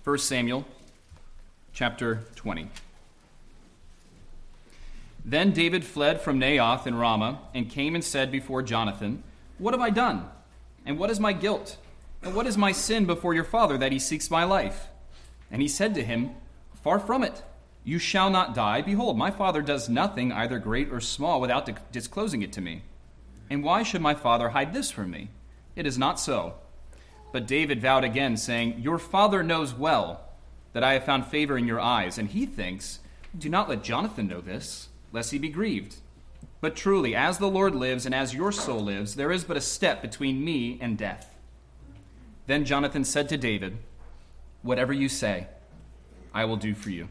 1 Samuel chapter 20. Then David fled from Naioth in Ramah and came and said before Jonathan, "What have I done? And what is my guilt? And what is my sin before your father that he seeks my life?" And he said to him, "Far from it. You shall not die. Behold, my father does nothing, either great or small, without disclosing it to me. And why should my father hide this from me? It is not so." But David vowed again, saying, "Your father knows well that I have found favor in your eyes, and he thinks, 'Do not let Jonathan know this, lest he be grieved.' But truly, as the Lord lives and as your soul lives, there is but a step between me and death." Then Jonathan said to David, "Whatever you say, I will do for you."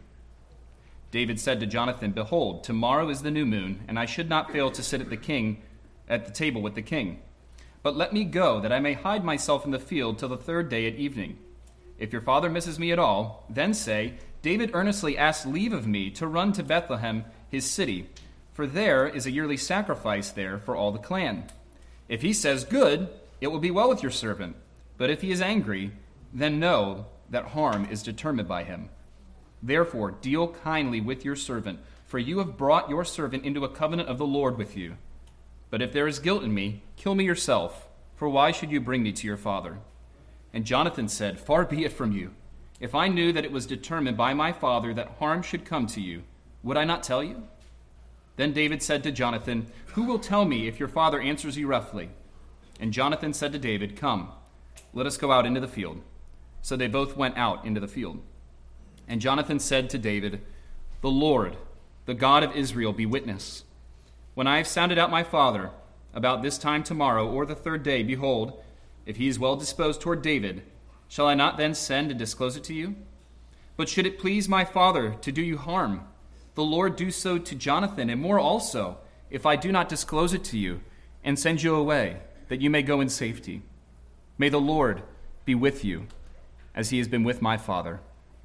David said to Jonathan, "Behold, tomorrow is the new moon, and I should not fail to sit at the table with the king. But let me go, that I may hide myself in the field till the third day at evening. If your father misses me at all, then say, 'David earnestly asked leave of me to run to Bethlehem, his city, for there is a yearly sacrifice there for all the clan.' If he says, 'Good,' it will be well with your servant. But if he is angry, then know that harm is determined by him. Therefore, deal kindly with your servant, for you have brought your servant into a covenant of the Lord with you. But if there is guilt in me, kill me yourself, for why should you bring me to your father?" And Jonathan said, "Far be it from you. If I knew that it was determined by my father that harm should come to you, would I not tell you?" Then David said to Jonathan, "Who will tell me if your father answers you roughly?" And Jonathan said to David, "Come, let us go out into the field." So they both went out into the field. And Jonathan said to David, "The Lord, the God of Israel, be witness. When I have sounded out my father about this time tomorrow or the third day, behold, if he is well disposed toward David, shall I not then send and disclose it to you? But should it please my father to do you harm, the Lord do so to Jonathan, and more also, if I do not disclose it to you and send you away, that you may go in safety. May the Lord be with you, as he has been with my father.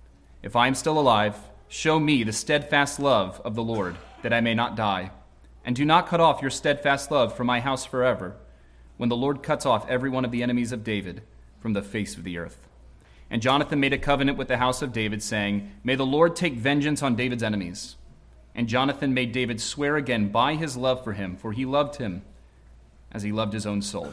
If I am still alive, show me the steadfast love of the Lord, that I may not die. And do not cut off your steadfast love from my house forever, when the Lord cuts off every one of the enemies of David from the face of the earth." And Jonathan made a covenant with the house of David, saying, "May the Lord take vengeance on David's enemies." And Jonathan made David swear again by his love for him, for he loved him as he loved his own soul.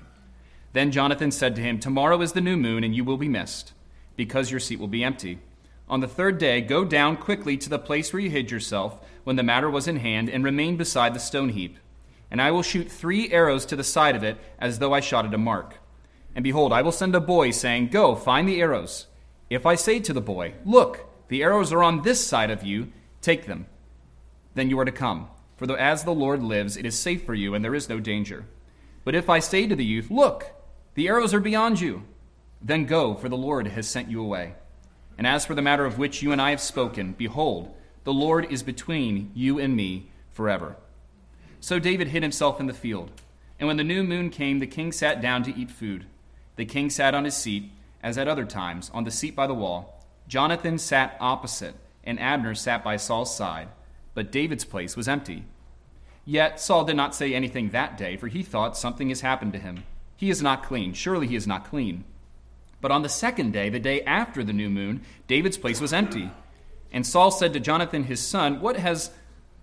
Then Jonathan said to him, "Tomorrow is the new moon, and you will be missed, because your seat will be empty. On the third day, go down quickly to the place where you hid yourself when the matter was in hand, and remain beside the stone heap. And I will shoot 3 arrows to the side of it, as though I shot at a mark. And behold, I will send a boy, saying, 'Go, find the arrows.' If I say to the boy, 'Look, the arrows are on this side of you, take them,' then you are to come. For as the Lord lives, it is safe for you, and there is no danger. But if I say to the youth, 'Look, the arrows are beyond you,' then go, for the Lord has sent you away. And as for the matter of which you and I have spoken, behold, the Lord is between you and me forever." So David hid himself in the field. And when the new moon came, the king sat down to eat food. The king sat on his seat, as at other times, on the seat by the wall. Jonathan sat opposite, and Abner sat by Saul's side. But David's place was empty. Yet Saul did not say anything that day, for he thought, "Something has happened to him. He is not clean. Surely he is not clean." But on the second day, the day after the new moon, David's place was empty. And Saul said to Jonathan his son, Why has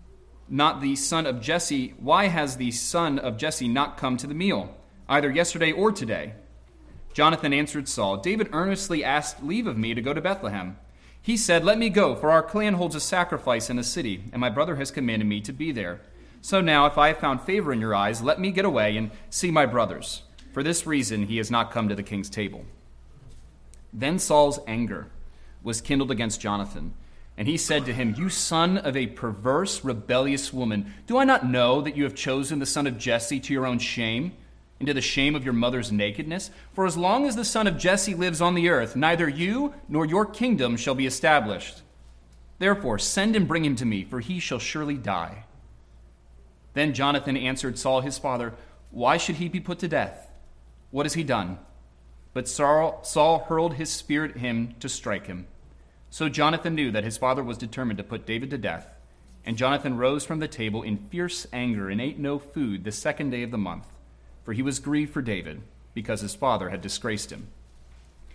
the son of Jesse not come to the meal, either yesterday or today?" Jonathan answered Saul, "David earnestly asked leave of me to go to Bethlehem. He said, 'Let me go, for our clan holds a sacrifice in the city, and my brother has commanded me to be there. So now, if I have found favor in your eyes, let me get away and see my brothers. For this reason he has not come to the king's table.'" Then Saul's anger was kindled against Jonathan, and he said to him, "You son of a perverse, rebellious woman, do I not know that you have chosen the son of Jesse to your own shame, and to the shame of your mother's nakedness? For as long as the son of Jesse lives on the earth, neither you nor your kingdom shall be established. Therefore send and bring him to me, for he shall surely die." Then Jonathan answered Saul his father, "Why should he be put to death? What has he done?" But Saul hurled his spear at him to strike him. So Jonathan knew that his father was determined to put David to death. And Jonathan rose from the table in fierce anger and ate no food the second day of the month, for he was grieved for David, because his father had disgraced him.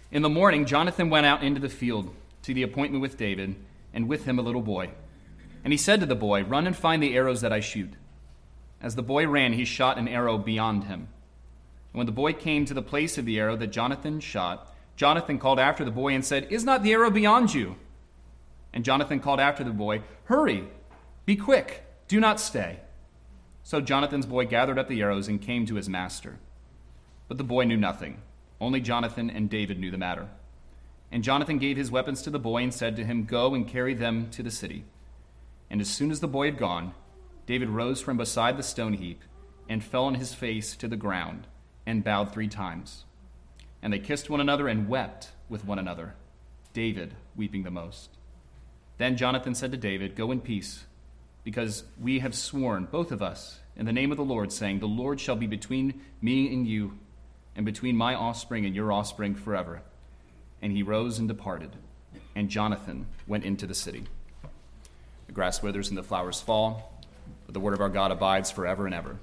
In the morning, Jonathan went out into the field to the appointment with David, and with him a little boy. And he said to the boy, "Run and find the arrows that I shoot." As the boy ran, he shot an arrow beyond him. And when the boy came to the place of the arrow that Jonathan shot, Jonathan called after the boy and said, "Is not the arrow beyond you?" And Jonathan called after the boy, "Hurry, be quick, do not stay." So Jonathan's boy gathered up the arrows and came to his master. But the boy knew nothing. Only Jonathan and David knew the matter. And Jonathan gave his weapons to the boy and said to him, "Go and carry them to the city." And as soon as the boy had gone, David rose from beside the stone heap and fell on his face to the ground and bowed 3 times. And they kissed one another and wept with one another, David weeping the most. Then Jonathan said to David, "Go in peace, because we have sworn, both of us, in the name of the Lord, saying, 'The Lord shall be between me and you, and between my offspring and your offspring forever.'" And he rose and departed, and Jonathan went into the city. The grass withers and the flowers fall, but the word of our God abides forever and ever.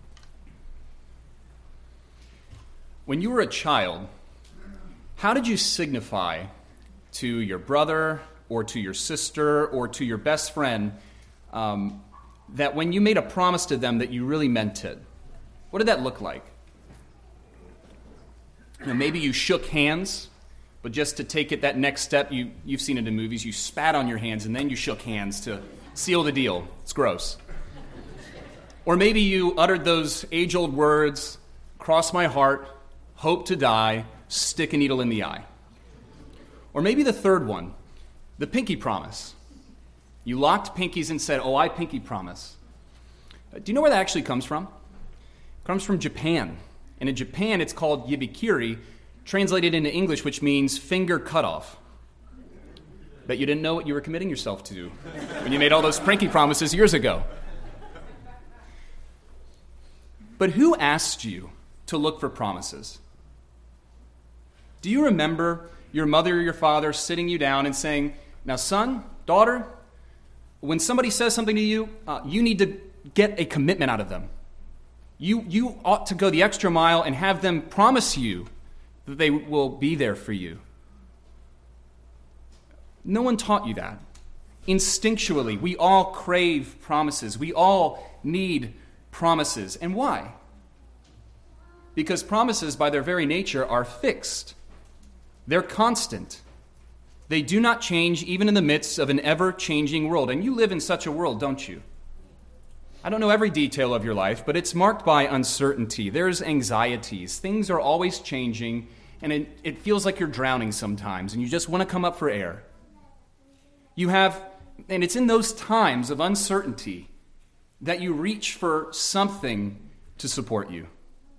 When you were a child, how did you signify to your brother or to your sister or to your best friend that when you made a promise to them that you really meant it? What did that look like? Maybe you shook hands, but just to take it that next step, you've seen it in movies, you spat on your hands and then you shook hands to seal the deal. It's gross. Or maybe you uttered those age-old words, "Cross my heart, hope to die, stick a needle in the eye." Or maybe the third one, the pinky promise. You locked pinkies and said, "Oh, I pinky promise." Do you know where that actually comes from? It comes from Japan. And in Japan, it's called yibikiri, translated into English, which means finger cutoff. Bet you didn't know what you were committing yourself to when you made all those pinky promises years ago. But who asked you to look for promises? Do you remember your mother or your father sitting you down and saying, "Now, son, daughter, when somebody says something to you, you need to get a commitment out of them. You ought to go the extra mile and have them promise you that they will be there for you." No one taught you that. Instinctually, we all crave promises. We all need promises. And why? Because promises, by their very nature, are fixed. They're constant. They do not change even in the midst of an ever-changing world. And you live in such a world, don't you? I don't know every detail of your life, but it's marked by uncertainty. There's anxieties. Things are always changing, and it feels like you're drowning sometimes, and you just want to come up for air. And it's in those times of uncertainty that you reach for something to support you.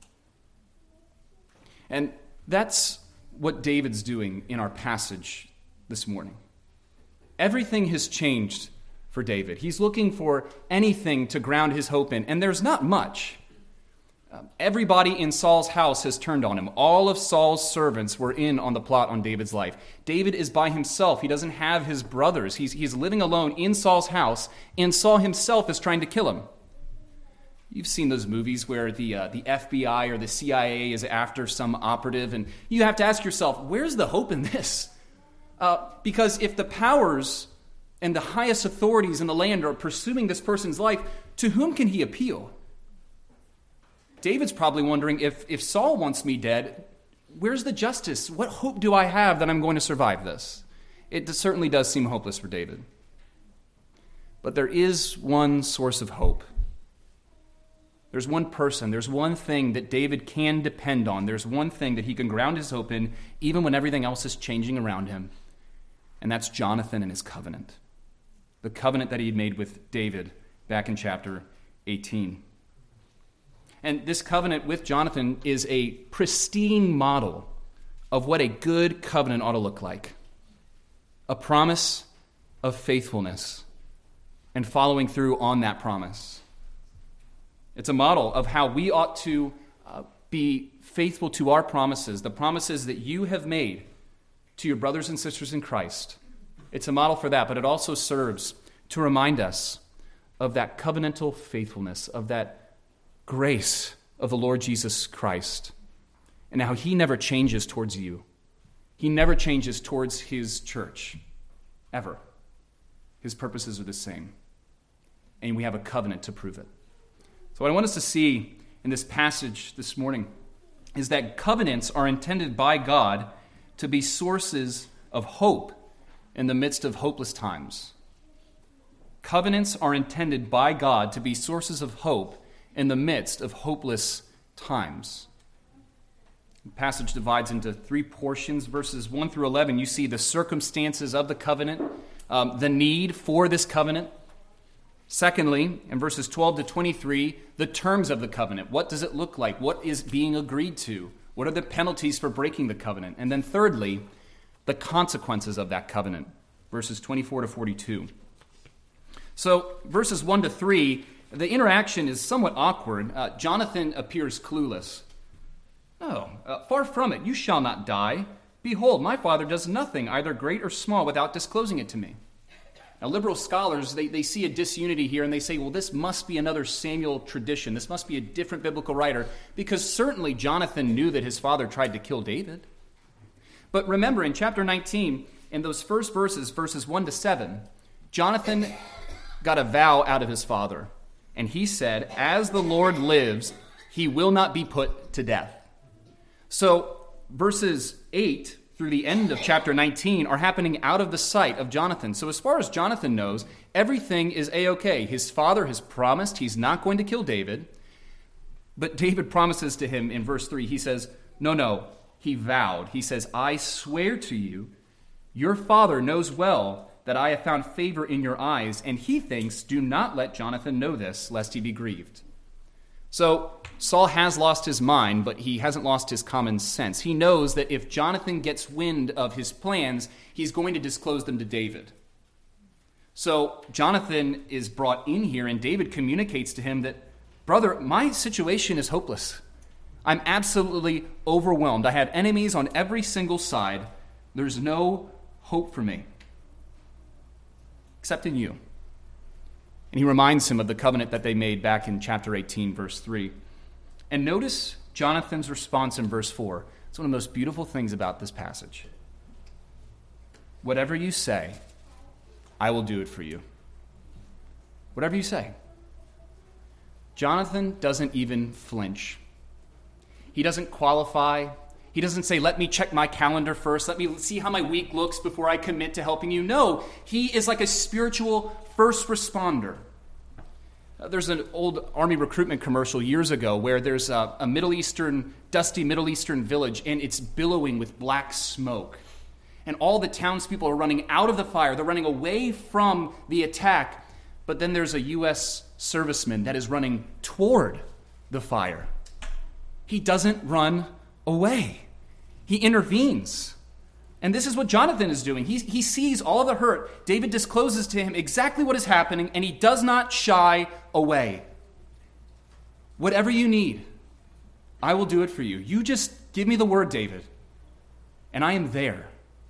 And that's what David's doing in our passage this morning. Everything has changed for David. He's looking for anything to ground his hope in, and there's not much. Everybody in Saul's house has turned on him. All of Saul's servants were in on the plot on David's life. David is by himself. He doesn't have his brothers. He's living alone in Saul's house, and Saul himself is trying to kill him. You've seen those movies where the FBI or the CIA is after some operative, and you have to ask yourself, where's the hope in this? Because if the powers and the highest authorities in the land are pursuing this person's life, to whom can he appeal? David's probably wondering, if Saul wants me dead, where's the justice? What hope do I have that I'm going to survive this? It certainly does seem hopeless for David. But there is one source of hope. There's one person, there's one thing that David can depend on. There's one thing that he can ground his hope in, even when everything else is changing around him. And that's Jonathan and his covenant. The covenant that he had made with David back in chapter 18. And this covenant with Jonathan is a pristine model of what a good covenant ought to look like. A promise of faithfulness and following through on that promise. It's a model of how we ought to be faithful to our promises, the promises that you have made to your brothers and sisters in Christ. It's a model for that, but it also serves to remind us of that covenantal faithfulness, of that grace of the Lord Jesus Christ, and how he never changes towards you. He never changes towards his church, ever. His purposes are the same. And we have a covenant to prove it. So what I want us to see in this passage this morning is that covenants are intended by God to be sources of hope in the midst of hopeless times. Covenants are intended by God to be sources of hope in the midst of hopeless times. The passage divides into three portions. Verses 1 through 11, you see the circumstances of the covenant, the need for this covenant. Secondly, in verses 12 to 23, the terms of the covenant. What does it look like? What is being agreed to? What are the penalties for breaking the covenant? And then thirdly, the consequences of that covenant. Verses 24 to 42. So verses 1 to 3, the interaction is somewhat awkward. Jonathan appears clueless. Far from it, you shall not die. Behold, my father does nothing, either great or small, without disclosing it to me. Now, liberal scholars, they see a disunity here, and they say, well, this must be another Samuel tradition. This must be a different biblical writer, because certainly Jonathan knew that his father tried to kill David. But remember, in chapter 19, in those first verses, verses 1 to 7, Jonathan got a vow out of his father, and he said, as the Lord lives, he will not be put to death. So verses 8 through the end of chapter 19 are happening out of the sight of Jonathan. So as far as Jonathan knows, everything is A-okay. His father has promised he's not going to kill David. But David promises to him in verse 3, he says, no, he vowed. He says, I swear to you, your father knows well that I have found favor in your eyes, and he thinks, do not let Jonathan know this, lest he be grieved. So Saul has lost his mind, but he hasn't lost his common sense. He knows that if Jonathan gets wind of his plans, he's going to disclose them to David. So Jonathan is brought in here, and David communicates to him that, brother, my situation is hopeless. I'm absolutely overwhelmed. I have enemies on every single side. There's no hope for me, except in you. And he reminds him of the covenant that they made back in chapter 18, verse 3. And notice Jonathan's response in verse 4. It's one of the most beautiful things about this passage. Whatever you say, I will do it for you. Whatever you say. Jonathan doesn't even flinch. He doesn't qualify. He doesn't say, let me check my calendar first. Let me see how my week looks before I commit to helping you. No, he is like a spiritual first responder. There's an old Army recruitment commercial years ago where there's a dusty Middle Eastern village, and it's billowing with black smoke. And all the townspeople are running out of the fire. They're running away from the attack. But then there's a U.S. serviceman that is running toward the fire. He doesn't run away. He intervenes. And this is what Jonathan is doing. He sees all of the hurt. David discloses to him exactly what is happening, and he does not shy away. Whatever you need, I will do it for you. You just give me the word, David, and I am there.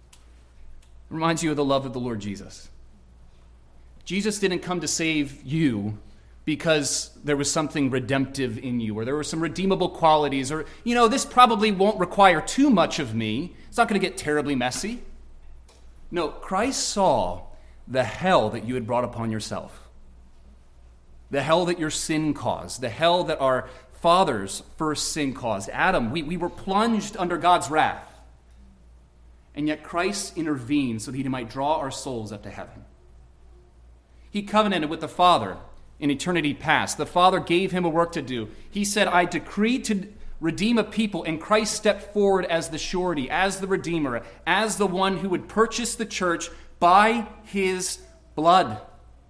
It reminds you of the love of the Lord Jesus. Jesus didn't come to save you because there was something redemptive in you, or there were some redeemable qualities, or, this probably won't require too much of me. It's not going to get terribly messy. No, Christ saw the hell that you had brought upon yourself, the hell that your sin caused, the hell that our father's first sin caused. Adam, we were plunged under God's wrath. And yet Christ intervened so that he might draw our souls up to heaven. He covenanted with the Father in eternity past. The Father gave him a work to do. He said, I decree to redeem a people, and Christ stepped forward as the surety, as the Redeemer, as the one who would purchase the church by his blood.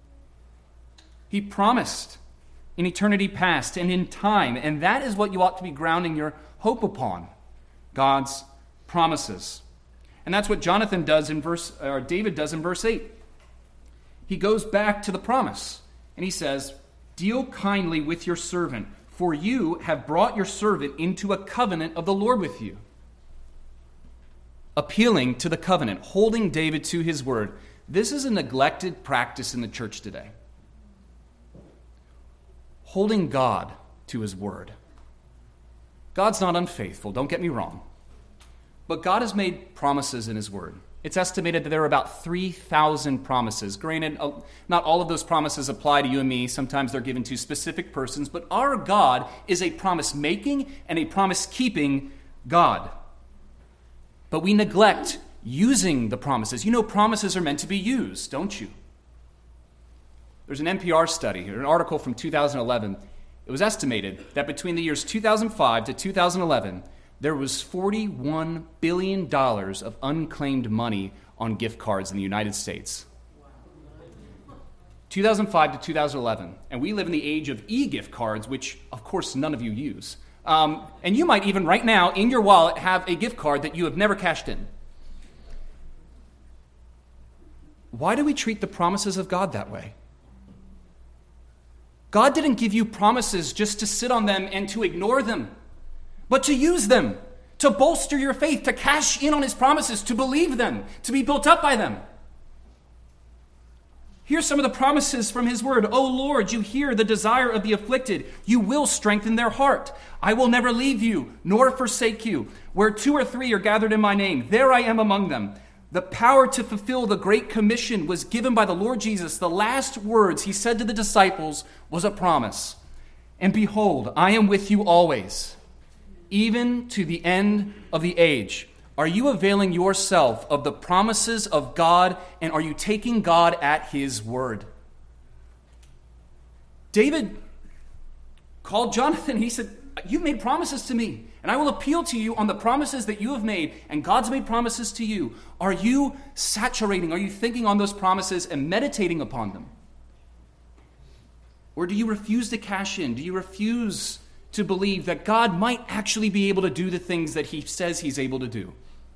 He promised in eternity past and in time, and that is what you ought to be grounding your hope upon, God's promises. And that's what David does in verse 8. He goes back to the promise, and he says, deal kindly with your servant, for you have brought your servant into a covenant of the Lord with you. Appealing to the covenant, holding David to his word. This is a neglected practice in the church today. Holding God to his word. God's not unfaithful, don't get me wrong. But God has made promises in his word. It's estimated that there are about 3,000 promises. Granted, not all of those promises apply to you and me. Sometimes they're given to specific persons. But our God is a promise-making and a promise-keeping God. But we neglect using the promises. You know promises are meant to be used, don't you? There's an NPR study, or an article from 2011. It was estimated that between the years 2005 to 2011, there was $41 billion of unclaimed money on gift cards in the United States. 2005 to 2011. And we live in the age of e-gift cards, which, of course, none of you use. And you might even right now, in your wallet, have a gift card that you have never cashed in. Why do we treat the promises of God that way? God didn't give you promises just to sit on them and to ignore them, but to use them, to bolster your faith, to cash in on his promises, to believe them, to be built up by them. Here's some of the promises from his word. O Lord, you hear the desire of the afflicted. You will strengthen their heart. I will never leave you, nor forsake you. Where 2 or 3 are gathered in my name, there I am among them. The power to fulfill the Great Commission was given by the Lord Jesus. The last words he said to the disciples was a promise. And behold, I am with you always, even to the end of the age. Are you availing yourself of the promises of God, and are you taking God at his word? David called Jonathan. He said, you've made promises to me, and I will appeal to you on the promises that you have made, and God's made promises to you. Are you saturating? Are you thinking on those promises and meditating upon them? Or do you refuse to cash in? Do you refuse to believe that God might actually be able to do the things that he says he's able to do?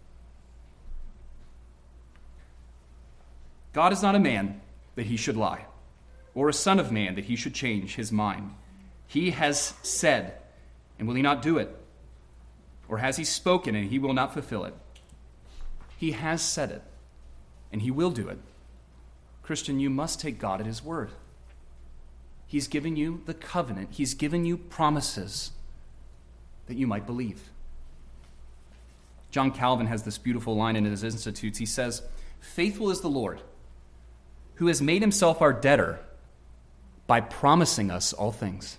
God is not a man that he should lie, or a son of man that he should change his mind. He has said, and will he not do it? Or has he spoken and he will not fulfill it? He has said it, and he will do it. Christian, you must take God at his word. He's given you the covenant. He's given you promises that you might believe. John Calvin has this beautiful line in his Institutes. He says, faithful is the Lord, who has made himself our debtor by promising us all things.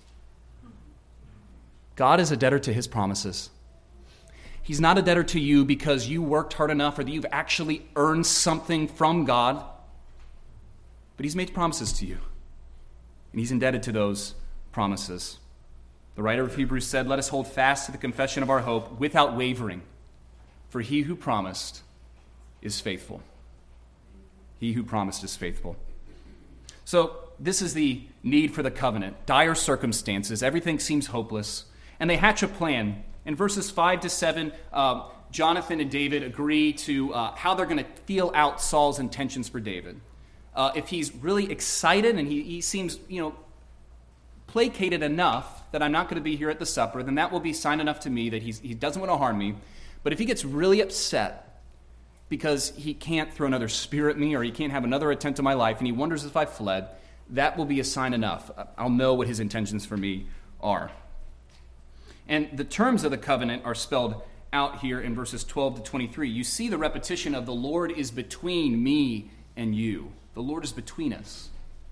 God is a debtor to his promises. He's not a debtor to you because you worked hard enough or that you've actually earned something from God, but he's made promises to you, and he's indebted to those promises. The writer of Hebrews said, let us hold fast to the confession of our hope without wavering, for he who promised is faithful. He who promised is faithful. So this is the need for the covenant. Dire circumstances. Everything seems hopeless. And they hatch a plan. In verses 5 to 7, Jonathan and David agree to how they're going to feel out Saul's intentions for David. If he's really excited and he seems, placated enough that I'm not going to be here at the supper, then that will be sign enough to me that he doesn't want to harm me. But if he gets really upset because he can't throw another spear at me or he can't have another attempt on my life and he wonders if I fled, that will be a sign enough. I'll know what his intentions for me are. And the terms of the covenant are spelled out here in verses 12 to 23. You see the repetition of the Lord is between me and you. The Lord is between us.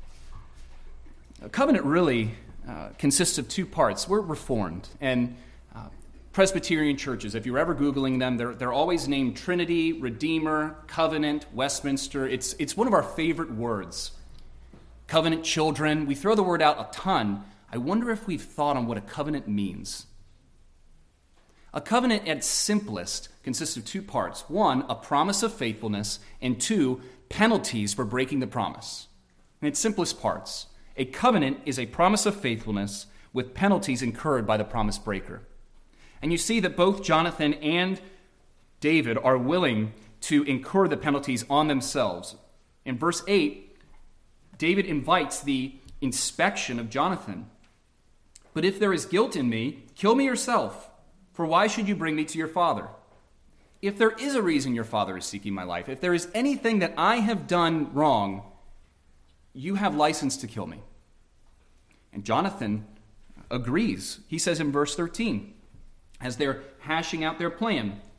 A covenant really consists of 2 parts. We're Reformed, and Presbyterian churches, if you're ever Googling them, they're always named Trinity, Redeemer, Covenant, Westminster. It's one of our favorite words. Covenant children. We throw the word out a ton. I wonder if we've thought on what a covenant means. A covenant at its simplest consists of 2 parts. 1, a promise of faithfulness, and 2, penalties for breaking the promise. In its simplest parts, a covenant is a promise of faithfulness with penalties incurred by the promise breaker. And you see that both Jonathan and David are willing to incur the penalties on themselves. In verse 8, David invites the inspection of Jonathan. But if there is guilt in me, kill me yourself, for why should you bring me to your father? If there is a reason your father is seeking my life, if there is anything that I have done wrong, you have license to kill me. And Jonathan agrees. He says in verse 13, as they're hashing out their plan,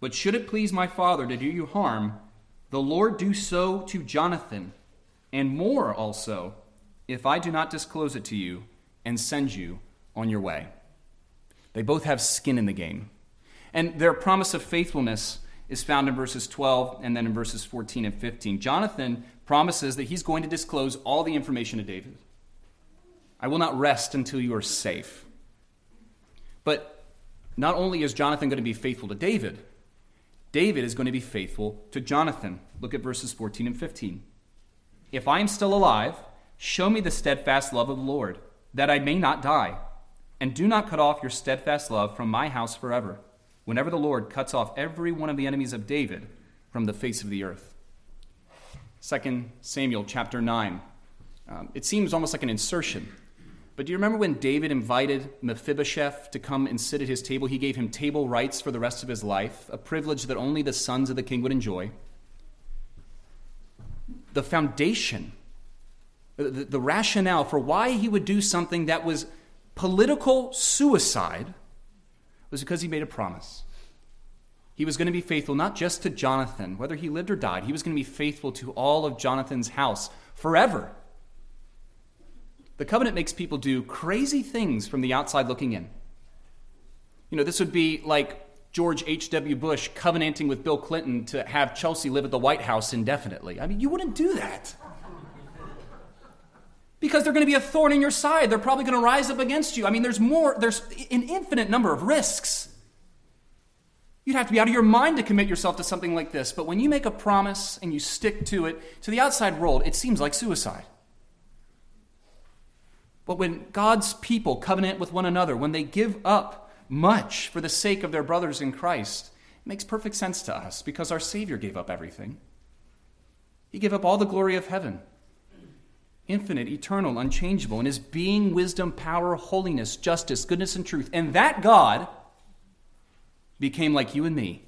But should it please my father to do you harm, the Lord do so to Jonathan, and more also, if I do not disclose it to you and send you on your way." They both have skin in the game. And their promise of faithfulness is found in verses 12 and then in verses 14 and 15. Jonathan promises that he's going to disclose all the information to David. "I will not rest until you are safe." But not only is Jonathan going to be faithful to David, David is going to be faithful to Jonathan. Look at verses 14 and 15. "If I am still alive, show me the steadfast love of the Lord, that I may not die. And do not cut off your steadfast love from my house forever, whenever the Lord cuts off every one of the enemies of David from the face of the earth." 2 Samuel chapter 9. It seems almost like an insertion. But do you remember when David invited Mephibosheth to come and sit at his table? He gave him table rights for the rest of his life, a privilege that only the sons of the king would enjoy. The foundation, the rationale for why he would do something that was political suicide was because he made a promise. He was going to be faithful not just to Jonathan, whether he lived or died. He was going to be faithful to all of Jonathan's house forever. The covenant makes people do crazy things from the outside looking in. This would be like George H.W. Bush covenanting with Bill Clinton to have Chelsea live at the White House indefinitely. I mean, you wouldn't do that. Because they're going to be a thorn in your side. They're probably going to rise up against you. I mean, there's an infinite number of risks. You'd have to be out of your mind to commit yourself to something like this. But when you make a promise and you stick to it, to the outside world, it seems like suicide. But when God's people covenant with one another, when they give up much for the sake of their brothers in Christ, it makes perfect sense to us because our Savior gave up everything. He gave up all the glory of heaven. Infinite, eternal, unchangeable, in his being, wisdom, power, holiness, justice, goodness, and truth. And that God became like you and me.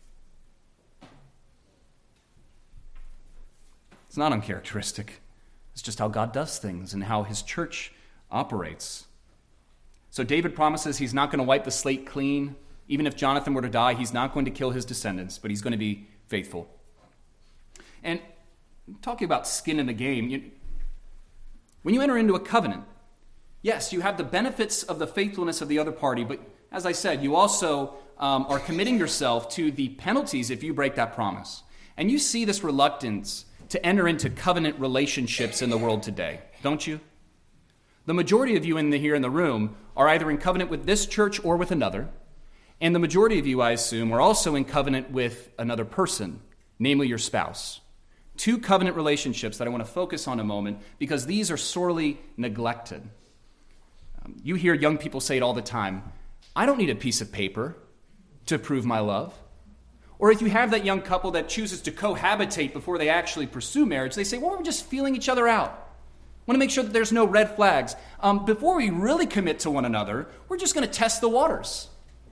It's not uncharacteristic. It's just how God does things and how his church operates. So David promises he's not going to wipe the slate clean. Even if Jonathan were to die, he's not going to kill his descendants, but he's going to be faithful. And talking about skin in the game, when you enter into a covenant, yes, you have the benefits of the faithfulness of the other party, but as I said, you also are committing yourself to the penalties if you break that promise. And you see this reluctance to enter into covenant relationships in the world today, don't you? The majority of you here in the room are either in covenant with this church or with another, and the majority of you, I assume, are also in covenant with another person, namely your spouse. Two covenant relationships that I want to focus on a moment because these are sorely neglected. You hear young people say it all the time, "I don't need a piece of paper to prove my love." Or if you have that young couple that chooses to cohabitate before they actually pursue marriage, they say, "Well, we're just feeling each other out. Want to make sure that there's no red flags. Before we really commit to one another, we're just going to test the waters."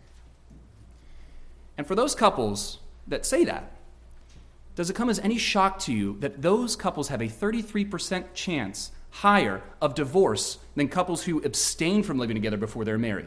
And for those couples that say that, does it come as any shock to you that those couples have a 33% chance higher of divorce than couples who abstain from living together before they're married?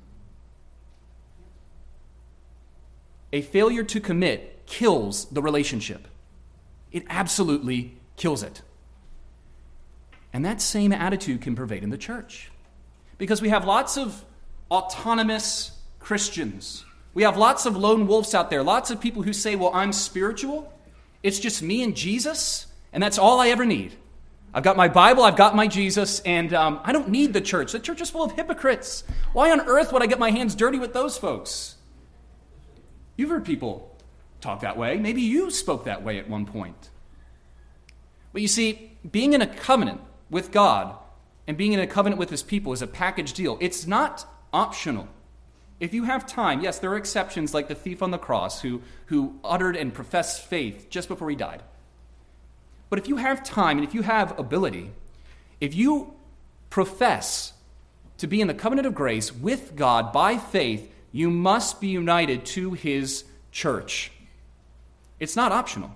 A failure to commit kills the relationship. It absolutely kills it. And that same attitude can pervade in the church. Because we have lots of autonomous Christians. We have lots of lone wolves out there. Lots of people who say, "Well, I'm spiritual. It's just me and Jesus, and that's all I ever need. I've got my Bible, I've got my Jesus, and I don't need the church. The church is full of hypocrites. Why on earth would I get my hands dirty with those folks?" You've heard people talk that way. Maybe you spoke that way at one point. But you see, being in a covenant with God and being in a covenant with his people is a package deal. It's not optional. If you have time, yes, there are exceptions like the thief on the cross who uttered and professed faith just before he died. But if you have time and if you have ability, if you profess to be in the covenant of grace with God by faith, you must be united to his church. It's not optional.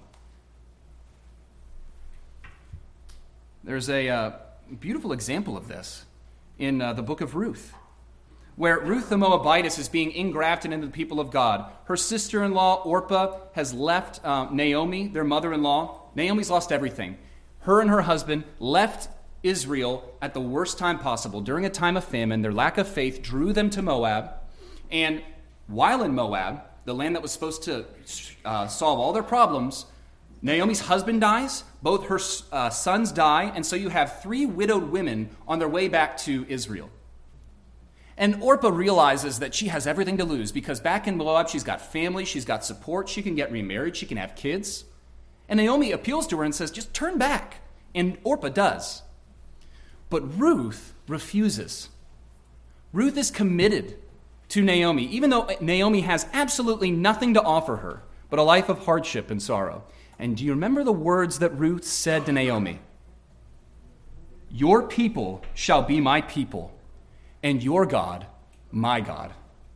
There's a beautiful example of this in the book of Ruth. where Ruth the Moabitess is being ingrafted into the people of God. Her sister-in-law, Orpah, has left Naomi, their mother-in-law. Naomi's lost everything. Her and her husband left Israel at the worst time possible. During a time of famine, their lack of faith drew them to Moab. And while in Moab, the land that was supposed to solve all their problems, Naomi's husband dies, both her sons die, and so you have 3 widowed women on their way back to Israel. And Orpah realizes that she has everything to lose because back in Moab, she's got family, she's got support, she can get remarried, she can have kids. And Naomi appeals to her and says, just turn back. And Orpah does. But Ruth refuses. Ruth is committed to Naomi, even though Naomi has absolutely nothing to offer her but a life of hardship and sorrow. And do you remember the words that Ruth said to Naomi? Your people shall be my people, and your God, my God.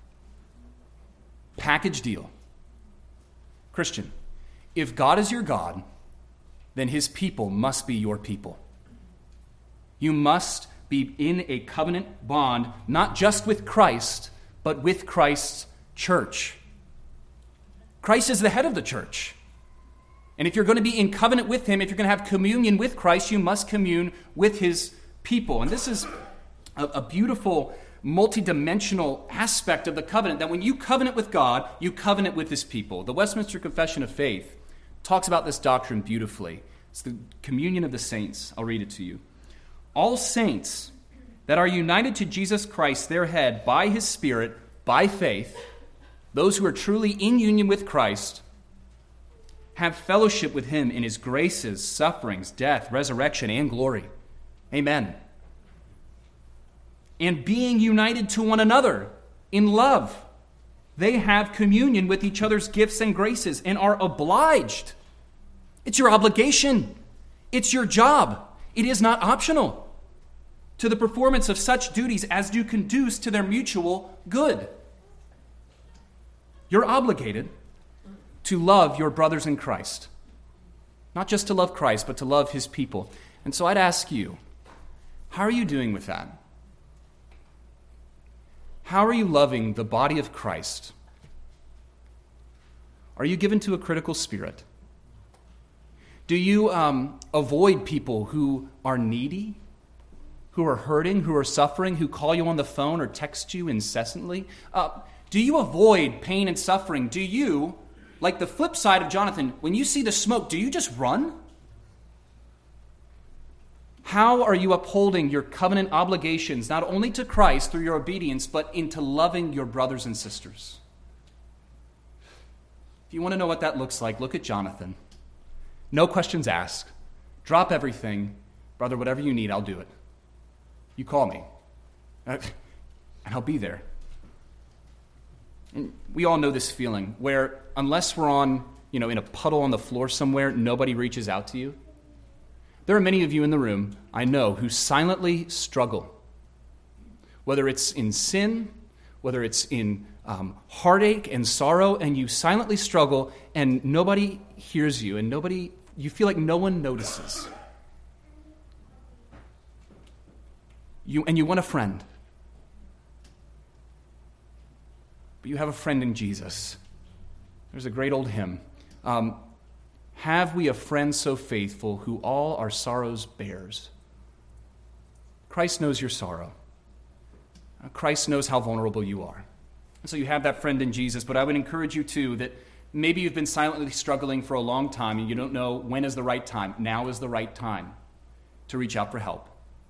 Package deal. Christian, if God is your God, then his people must be your people. You must be in a covenant bond, not just with Christ, but with Christ's church. Christ is the head of the church. And if you're going to be in covenant with him, if you're going to have communion with Christ, you must commune with his people. And this is a beautiful, multidimensional aspect of the covenant, that when you covenant with God, you covenant with his people. The Westminster Confession of Faith talks about this doctrine beautifully. It's the communion of the saints. I'll read it to you. All saints that are united to Jesus Christ, their head, by his Spirit, by faith, those who are truly in union with Christ, have fellowship with him in his graces, sufferings, death, resurrection, and glory. Amen. And being united to one another in love, they have communion with each other's gifts and graces and are obliged. It's your obligation. It's your job. It is not optional to the performance of such duties as do conduce to their mutual good. You're obligated to love your brothers in Christ. Not just to love Christ, but to love his people. And so I'd ask you, how are you doing with that? How are you loving the body of Christ? Are you given to a critical spirit? Do you avoid people who are needy, who are hurting, who are suffering, who call you on the phone or text you incessantly? Do you avoid pain and suffering? Do you, like the flip side of Jonathan, when you see the smoke, do you just run? How are you upholding your covenant obligations, not only to Christ through your obedience, but into loving your brothers and sisters? If you want to know what that looks like, look at Jonathan. No questions asked. Drop everything. Brother, whatever you need, I'll do it. You call me, and I'll be there. And we all know this feeling where unless we're on, in a puddle on the floor somewhere, nobody reaches out to you. There are many of you in the room, I know, who silently struggle. Whether it's in sin, whether it's in heartache and sorrow, and you silently struggle and nobody hears you and you feel like no one notices. You want a friend. But you have a friend in Jesus. There's a great old hymn. Have we a friend so faithful who all our sorrows bears? Christ knows your sorrow. Christ knows how vulnerable you are. And so you have that friend in Jesus, but I would encourage you too that maybe you've been silently struggling for a long time and you don't know when is the right time. Now is the right time to reach out for help.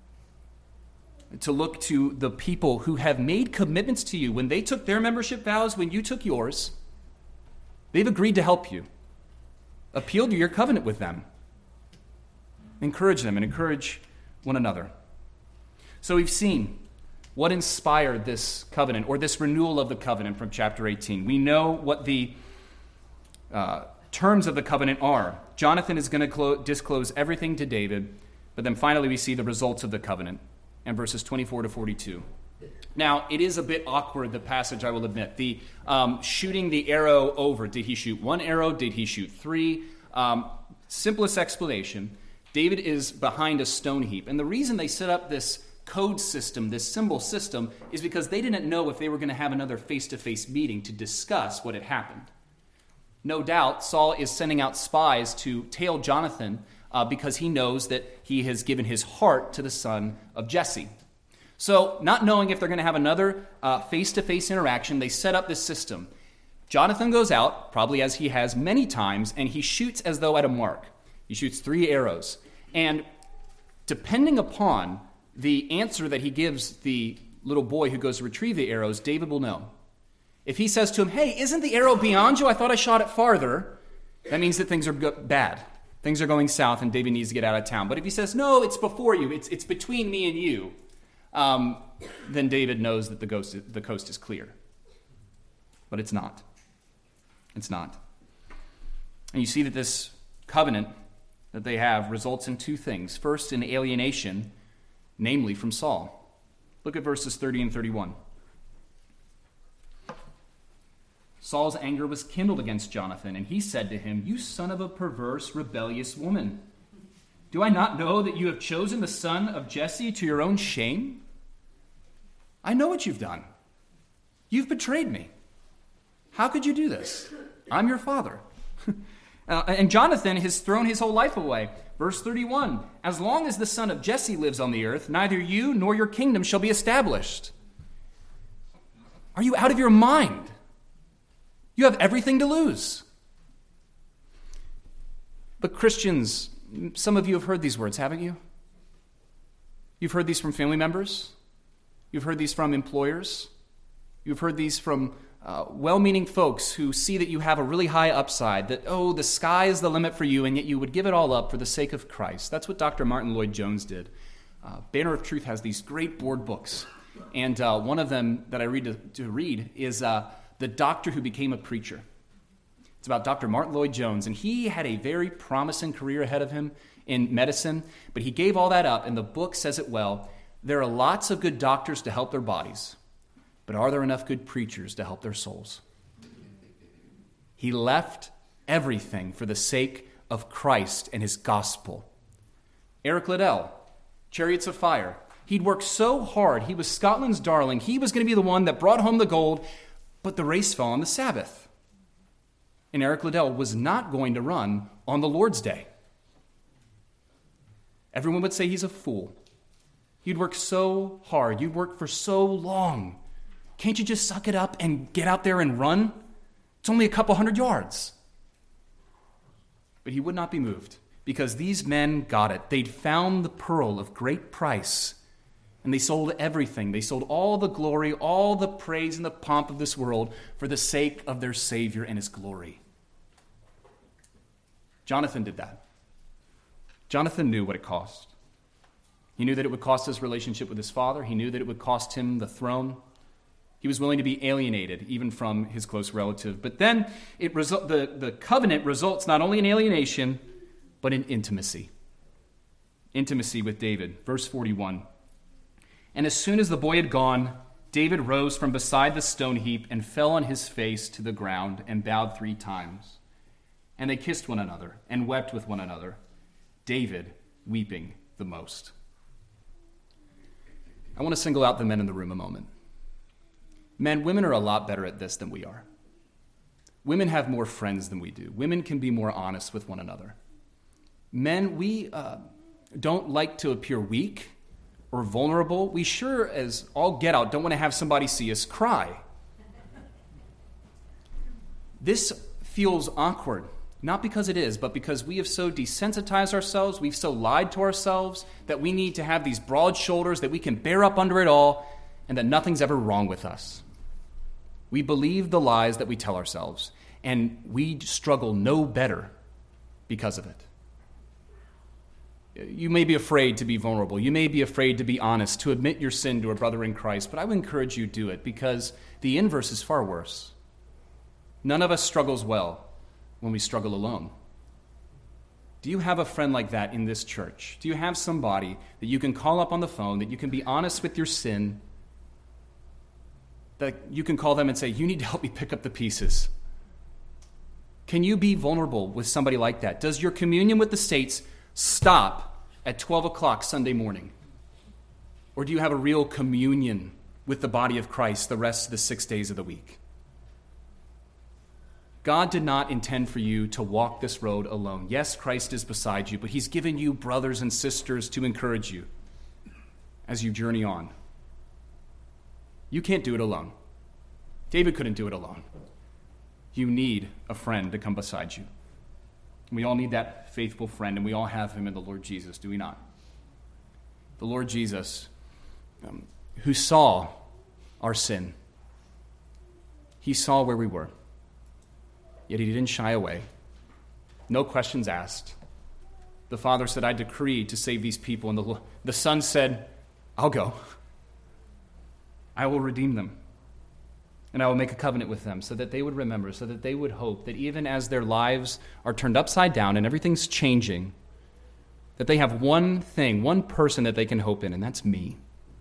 To look to the people who have made commitments to you. When they took their membership vows, when you took yours, they've agreed to help you. Appeal to your covenant with them. Encourage them and encourage one another. So we've seen what inspired this covenant, or this renewal of the covenant from chapter 18. We know what the terms of the covenant are. Jonathan is going to disclose everything to David, but then finally we see the results of the covenant in verses 24 to 42. Now, it is a bit awkward, the passage, I will admit. The shooting the arrow over. Did he shoot one arrow? Did he shoot three? Simplest explanation, David is behind a stone heap. And the reason they set up this code system, this symbol system, is because they didn't know if they were going to have another face-to-face meeting to discuss what had happened. No doubt, Saul is sending out spies to tail Jonathan because he knows that he has given his heart to the son of Jesse. So, not knowing if they're going to have another face-to-face interaction, they set up this system. Jonathan goes out, probably as he has many times, and he shoots as though at a mark. He shoots 3 arrows. And depending upon the answer that he gives the little boy who goes to retrieve the arrows, David will know. If he says to him, hey, isn't the arrow beyond you? I thought I shot it farther. That means that things are bad. Things are going south and David needs to get out of town. But if he says, no, it's before you, it's between me and you, then David knows that the coast is clear. But it's not. It's not. And you see that this covenant that they have results in 2 things. First, in alienation, namely from Saul. Look at verses 30 and 31. Saul's anger was kindled against Jonathan, and he said to him, you son of a perverse, rebellious woman. Do I not know that you have chosen the son of Jesse to your own shame? I know what you've done. You've betrayed me. How could you do this? I'm your father. And Jonathan has thrown his whole life away. Verse 31, as long as the son of Jesse lives on the earth, neither you nor your kingdom shall be established. Are you out of your mind? You have everything to lose. But Christians, some of you have heard these words, haven't you? You've heard these from family members. You've heard these from employers. You've heard these from well-meaning folks who see that you have a really high upside, that, oh, the sky is the limit for you, and yet you would give it all up for the sake of Christ. That's what Dr. Martin Lloyd-Jones did. Banner of Truth has these great board books, and one of them that I read to read is The Doctor Who Became a Preacher. It's about Dr. Martin Lloyd-Jones, and he had a very promising career ahead of him in medicine, but he gave all that up, and the book says it well. There are lots of good doctors to help their bodies, but are there enough good preachers to help their souls? He left everything for the sake of Christ and his gospel. Eric Liddell, Chariots of Fire. He'd worked so hard. He was Scotland's darling. He was going to be the one that brought home the gold, but the race fell on the Sabbath. And Eric Liddell was not going to run on the Lord's Day. Everyone would say he's a fool. You'd worked so hard. You'd worked for so long. Can't you just suck it up and get out there and run? It's only a couple 100 yards. But he would not be moved because these men got it. They'd found the pearl of great price, and they sold everything. They sold all the glory, all the praise and the pomp of this world for the sake of their Savior and his glory. Jonathan did that. Jonathan knew what it cost. He knew that it would cost his relationship with his father. He knew that it would cost him the throne. He was willing to be alienated, even from his close relative. But then the covenant results not only in alienation, but in intimacy. Intimacy with David. Verse 41. And as soon as the boy had gone, David rose from beside the stone heap and fell on his face to the ground and bowed 3 times. And they kissed one another and wept with one another, David weeping the most. I want to single out the men in the room a moment. Men, women are a lot better at this than we are. Women have more friends than we do. Women can be more honest with one another. Men, we don't like to appear weak or vulnerable. We sure as all get out don't want to have somebody see us cry. This feels awkward, not because it is, but because we have so desensitized ourselves, we've so lied to ourselves that we need to have these broad shoulders that we can bear up under it all and that nothing's ever wrong with us. We believe the lies that we tell ourselves, and we struggle no better because of it. You may be afraid to be vulnerable. You may be afraid to be honest, to admit your sin to a brother in Christ, but I would encourage you to do it because the inverse is far worse. None of us struggles well when we struggle alone. Do you have a friend like that in this church? Do you have somebody that you can call up on the phone, that you can be honest with your sin, that you can call them and say, you need to help me pick up the pieces? Can you be vulnerable with somebody like that? Does your communion with the saints stop at 12 o'clock Sunday morning? Or do you have a real communion with the body of Christ the rest of the 6 days of the week? God did not intend for you to walk this road alone. Yes, Christ is beside you, but he's given you brothers and sisters to encourage you as you journey on. You can't do it alone. David couldn't do it alone. You need a friend to come beside you. We all need that faithful friend, and we all have him in the Lord Jesus, do we not? The Lord Jesus, who saw our sin. He saw where we were, yet he didn't shy away. No questions asked. The Father said, I decree to save these people, and the Son said, I'll go. I will redeem them. And I will make a covenant with them so that they would remember, so that they would hope that even as their lives are turned upside down and everything's changing, that they have one thing, one person that they can hope in, and that's me.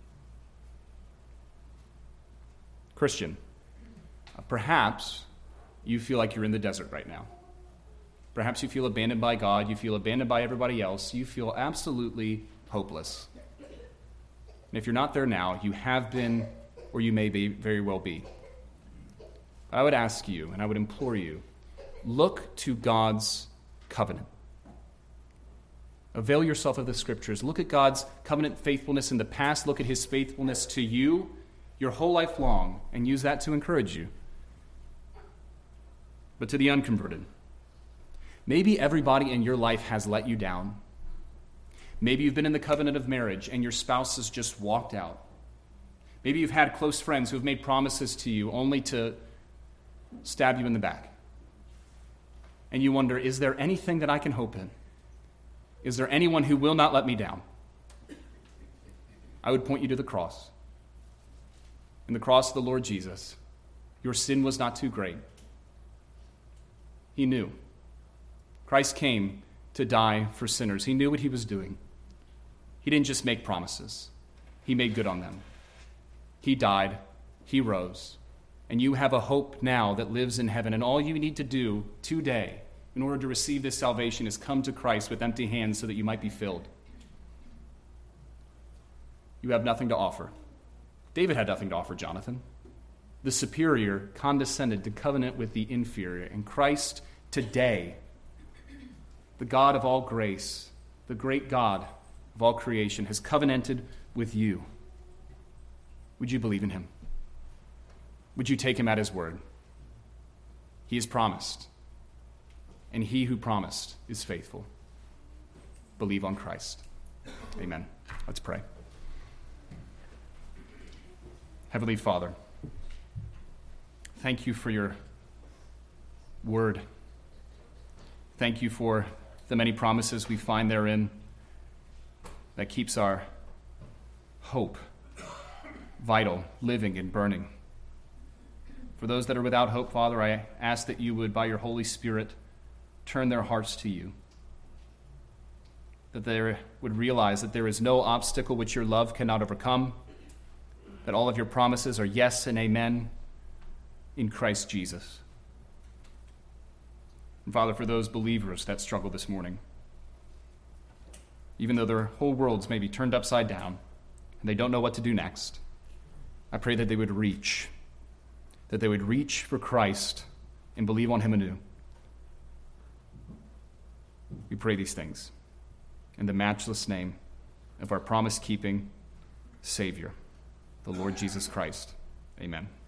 Christian, perhaps you feel like you're in the desert right now. Perhaps you feel abandoned by God, you feel abandoned by everybody else, you feel absolutely hopeless. And if you're not there now, you have been, or you may be, very well be. I would ask you, and I would implore you, look to God's covenant. Avail yourself of the Scriptures. Look at God's covenant faithfulness in the past. Look at his faithfulness to you your whole life long, and use that to encourage you. But to the unconverted, maybe everybody in your life has let you down. Maybe you've been in the covenant of marriage and your spouse has just walked out. Maybe you've had close friends who have made promises to you only to stab you in the back. And you wonder, is there anything that I can hope in? Is there anyone who will not let me down? I would point you to the cross. In the cross of the Lord Jesus, your sin was not too great. He knew. Christ came to die for sinners. He knew what he was doing. He didn't just make promises. He made good on them. He died. He rose. And you have a hope now that lives in heaven. And all you need to do today in order to receive this salvation is come to Christ with empty hands so that you might be filled. You have nothing to offer. David had nothing to offer Jonathan. The superior condescended to covenant with the inferior. And Christ today, the God of all grace, the great God of all creation, has covenanted with you. Would you believe in him? Would you take him at his word? He has promised, and he who promised is faithful. Believe on Christ. Amen. Let's pray. Heavenly Father, thank you for your word. Thank you for the many promises we find therein that keeps our hope vital, living, and burning. For those that are without hope, Father, I ask that you would, by your Holy Spirit, turn their hearts to you, that they would realize that there is no obstacle which your love cannot overcome, that all of your promises are yes and amen in Christ Jesus. And Father, for those believers that struggle this morning, even though their whole worlds may be turned upside down and they don't know what to do next, I pray that they would reach for Christ and believe on him anew. We pray these things in the matchless name of our promise-keeping Savior, the Lord Jesus Christ. Amen.